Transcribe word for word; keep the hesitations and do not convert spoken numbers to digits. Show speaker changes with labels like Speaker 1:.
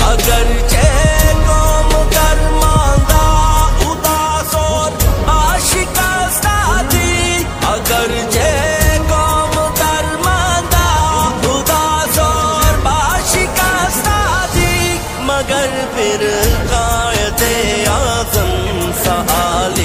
Speaker 1: अगर चे कौम कर्मांदा उदास और आशिकस्ता थी, अगर चे कौम कर्मांदा उदास और आशिकस्ता थी, मगर फिर कायदे आज़म सहाल